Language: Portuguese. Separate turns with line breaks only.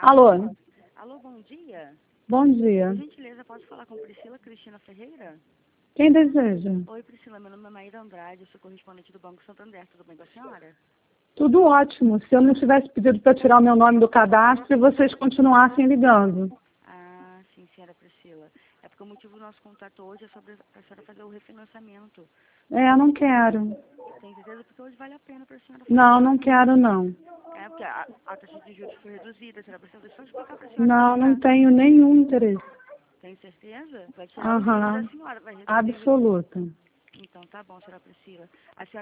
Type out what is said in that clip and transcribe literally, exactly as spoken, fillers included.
Alô?
Alô, bom dia.
Bom dia.
Por gentileza, posso falar com Priscila Cristina Ferreira?
Quem deseja?
Oi, Priscila, meu nome é Maíra Andrade, eu sou correspondente do Banco Santander, tudo bem com a senhora?
Tudo ótimo. Se eu não tivesse pedido para tirar o meu nome do cadastro, vocês continuassem ligando.
Ah, sim, senhora Priscila. É porque o motivo do nosso contato hoje é sobre a senhora fazer o refinanciamento.
É, não quero.
Tem certeza? Porque hoje vale a pena para a senhora fazer.
Não, não quero não.
É, porque a, a taxa de juros foi reduzida, senhora Priscila. Deixa eu explicar para a senhora.
Não,
como
não
tá.
tenho nenhum interesse.
Tem certeza? Vai tirar o dinheiro da
Aham.
senhora, vai reduzir.
Absoluta.
Então tá bom, senhora Priscila. A senhora